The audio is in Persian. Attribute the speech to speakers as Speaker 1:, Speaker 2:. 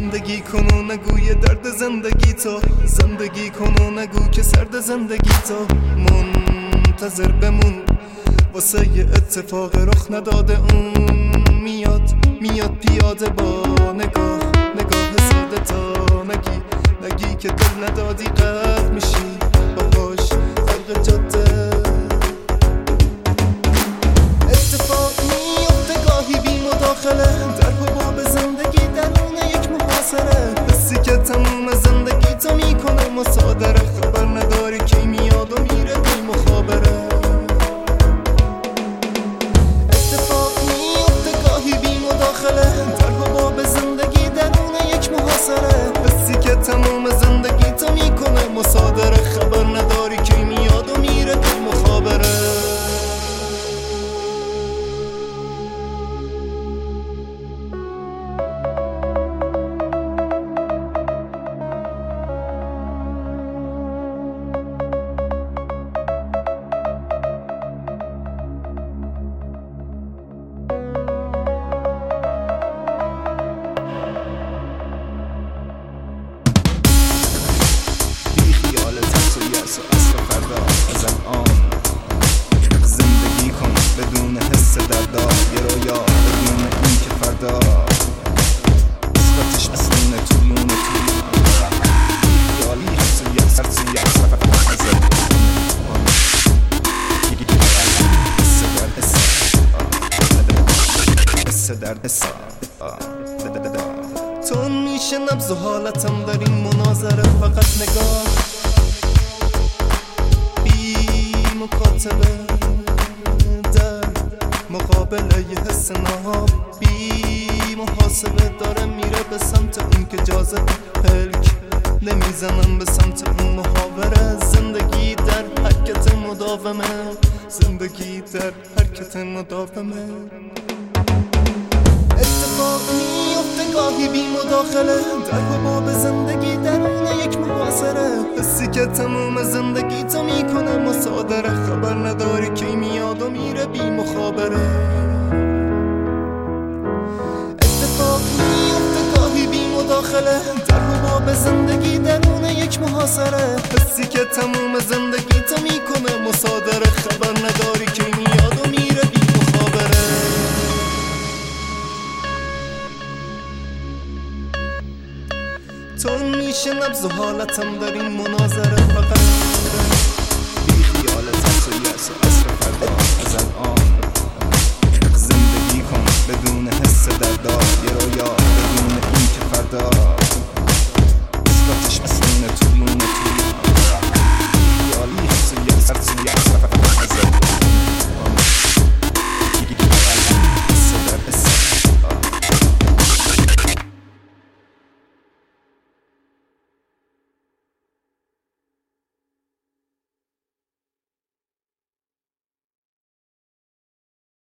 Speaker 1: زندگی کن و نگوی درد زندگی تو، زندگی کن و نگو که سرد زندگی تو. منتظر بمون واسه یه اتفاق رخ نداده، اون میاد پیاده با نگاه ساده تا نگی که دل ندادی قلب میشی باهاش غرق جاده. اتفاق میفته گاهی بی مداخله، در حباب زندگی درون یک محاصره. حسی که تموم زندگی تو میکنه مصادره، خبر نداری کی میاد و میره بی مخابره. اتفاق میفته گاهی بی مداخله، در حباب زندگی درون یک محاصره. حسی که تموم زندگی تو میکنه مصادره، خبر نداری کی میاد و میره بی مخابره. زندگی کن بدون حس دردا، یه رویا بدون این که فردا اسقاطش اصلونه طولونه خیالی حسویت سرسویت حس درد تون میشه نبض و حالتم در این مناظره. فقط نگاه مکاتبه در مقابله یه حس نهاب بی محاسبه داره میره به سمت اون که جاذبه. پلک نمیزنم به سمت اون محاوره. زندگی در حرکت مداومه، زندگی در حرکت مداومه. اتفاق میفته گاهی بی مداخله، در حباب زندگی درون یک محاصره. حسی که تموم زندگی تو میکنه مصادره، خبر نداری کی میاد و میره بی مخابره. اتفاق میفته گاهی بی مداخله، در حباب زندگی درون یک محاصره. حسی که تموم زندگی تو میکنه مصادره، خبر نداری کی میاد و میره بی مخابره. تون میشه نبض و حالتم در این مناظره. فقط